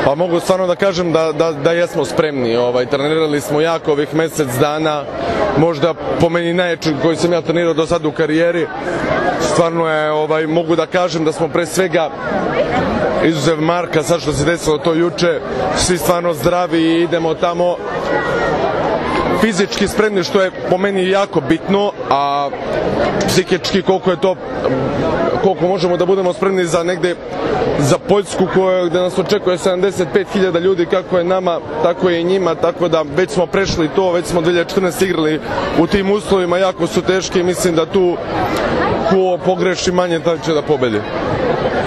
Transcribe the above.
Pa mogu stvarno da kažem da jesmo spremni. Trenirali smo jako ovih mesec dana, možda po meni najjači koji sam ja trenirao do sada u karijeri. Stvarno je, mogu da kažem da smo pre svega, izuzev Marka, sad što se desilo to juče, svi stvarno zdravi i idemo tamo fizički spremni, što je po meni jako bitno, a psihički koliko možemo da budemo spremni za negde za Poljsku gde nas očekuje 75.000 ljudi, kako je nama, tako je i njima, tako da već smo prešli to, već smo 2014 igrali u tim uslovima, jako su teški i mislim da tu ko pogreši manje taj će da pobedi.